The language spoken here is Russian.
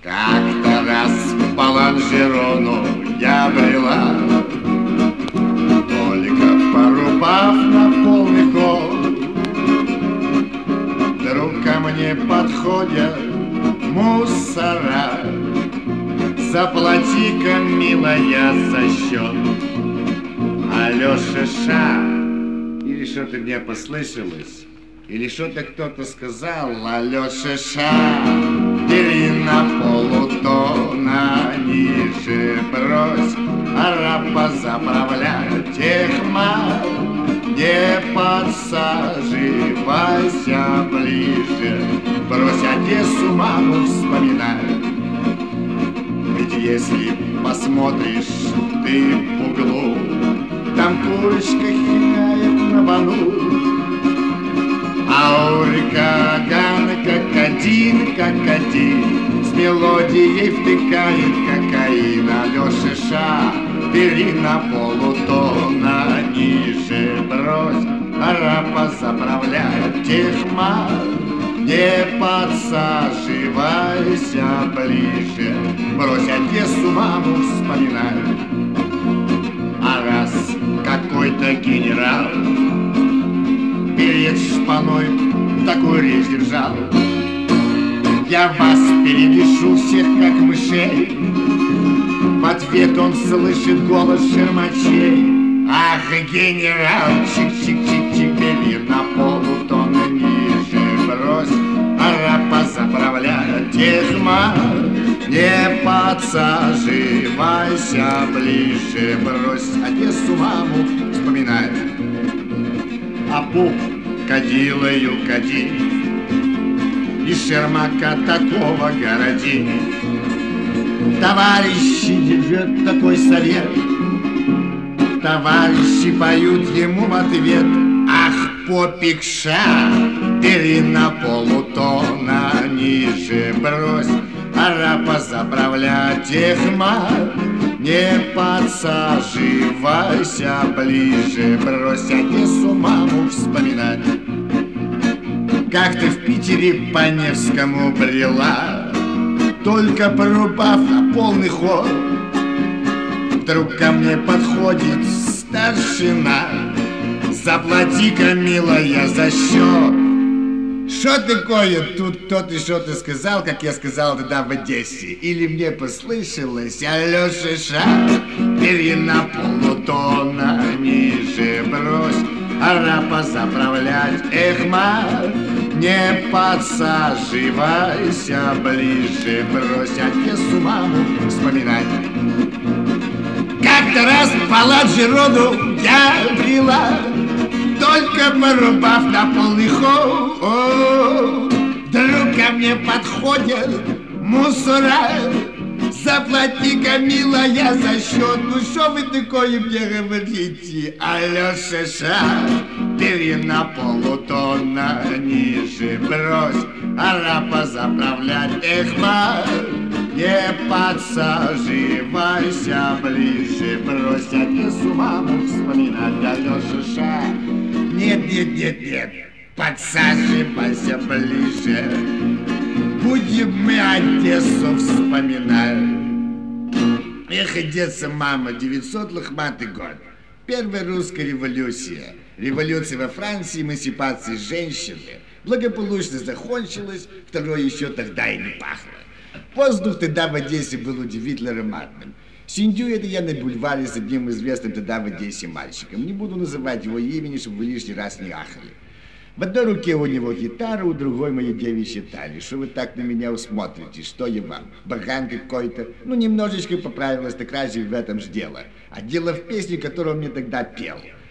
Как-то раз по Ланжерону я брела, только порубав на полный ход. Вдруг ко мне подходят мусора: заплати-ка, милая, за счет. Алло, Шиша, или что-то мне послышалось, или что-то кто-то сказал. Алло, Шиша, бери на полутона ниже брось, арапа заправлять эхма, не подсаживайся ближе, брось Одессу, маму вспоминай. Ведь если посмотришь ты в углу, там курочка хиняет на бану, а у река как один, с мелодией втыкает кокаин. Алло, Шиша, бери на полутона ниже брось, арапа заправляет техма, не подсаживайся ближе, брось Одессу, маму вспоминай. А раз какой-то генерал перед шпаной такую речь держал: я вас перевешу всех, как мышей. В ответ он слышит голос шермачей: ах, генерал, чик-чик-чик-чик, бери на полутона ниже брось, арапа заправляет техма, не подсаживайся ближе, брось Одессу, маму вспоминай. А пуп кадилою кади, и Шермака такого городи. Товарищи, держат такой совет, товарищи поют ему в ответ: ах, попикша, бери на полутона ниже брось, арапа заправлять техма, не подсаживайся ближе, брось Одессу, маму вспоминать. Как ты в Питере по Невскому брела, только порубав на полный ход, вдруг ко мне подходит старшина: заплати-ка, милая, за счет. Что такое? Тут кто-то что-то сказал, как я сказал тогда в Одессе, или мне послышалось? Алло, Шиша, бери на полутона ниже брось, арапа заправлять эхма, не подсаживайся ближе, брось Одессу, маму вспоминать. Как-то раз по Ланжерону я брела, только порубав на полный ход. Вдруг ко мне подходят мусора: заплати-ка, милая, за счет. Ну что вы такое мне говорите? Алло, Шиша, бери на полутона ниже брось, арапа заправлять эхма, не подсаживайся ближе, брось Одессу, маму вспоминать. Алло, Шиша, нет, подсаживайся ближе, будем мы Одессу вспоминать. Эх, Одесса, мама, 900 лохматый год. Первая русская революция. Революция во Франции, эмансипация женщины благополучно закончилась, второй еще тогда и не пахло. Воздух тогда в Одессе был удивительно ароматным. Сидю это я на бульваре с одним известным тогда в Одессе мальчиком. Не буду называть его имени, чтобы вы лишний раз не ахали. В одной руке у него гитара, у другой мои девичьи талии. Что вы так на меня усмотрите? Что я вам? Баган какой-то? Ну, немножечко поправилась, так разве в этом ж дело? А дело в песне, которую он мне тогда пел.